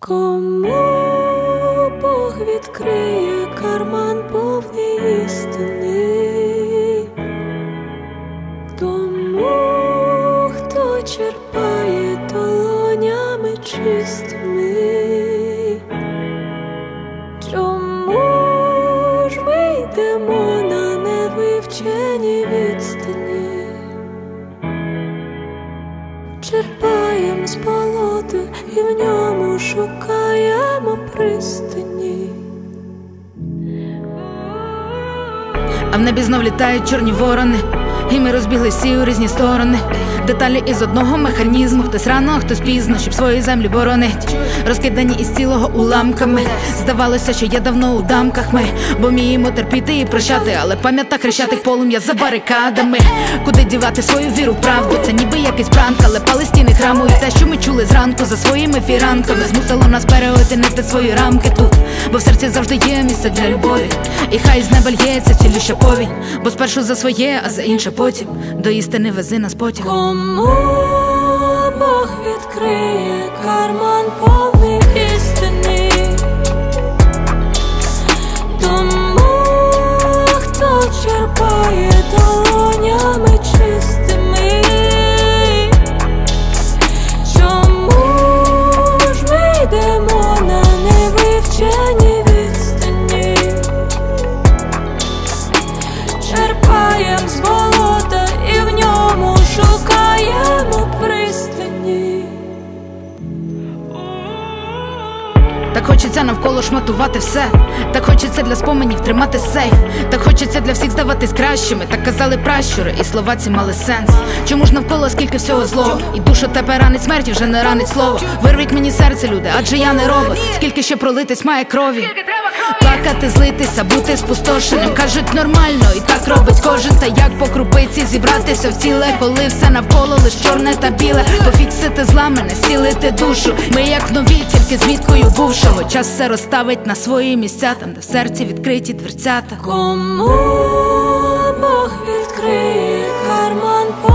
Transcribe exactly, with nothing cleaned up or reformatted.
Кому Бог відкриє карман повний істини, тому, хто черпає долонями чистими. Чому ж ми йдемо на невивчені відстані? Черпаєм з болота і в ньому шукаємо пристані. А в небі знов літають чорні ворони, і ми розбіглись всі у різні сторони. Деталі із одного механізму, хтось рано, хтось пізно, щоб свої землі боронить. Розкидані із цілого уламками. Здавалося, що є давно у дамках ми, бо вміємо терпіти і прощати, але пам'ята хрещатих полум'я за барикадами. Куди дівати свою віру в правду? Це ніби якийсь пранк, але пали стіни храму. І те, що ми чули зранку за своїми фіранками, змусило нас переоцінити свої рамки тут, бо в серці завжди є місце для любові. І хай з неба лється цілюща повінь, бо спершу за своє, а за інше потім. До істини вези нас потім. Кому Бог відкриє карман повний істини, тому, хто черпає долонями чистими. Чому ж ми йдемо на невивчені відстані? Черпаєм з болота і в ньому шукаємо пристані. Так хочеться навколо шматувати все, так хочеться для споменів тримати сейф, так хочеться для всіх здаватись кращими. Так казали пращури, і слова ці мали сенс. Чому ж навколо скільки всього злого, і душу тебе ранить смерті, вже не ранить слово. Вирвіть мені серце, люди, адже я не робот. Скільки ще пролитись має крові, плакати, злитися, бути спустошеним. Кажуть нормально, і так робить кожен. Та як по крупиці зібратися в ціле, коли все навколо лиш чорне та біле. Пофіксити зламане, зцілити душу. Ми як нові, тільки з міткою бувшого. Час все розставить на свої місця, там де в серці відкриті дверцята. Кому Бог відкриє карман повний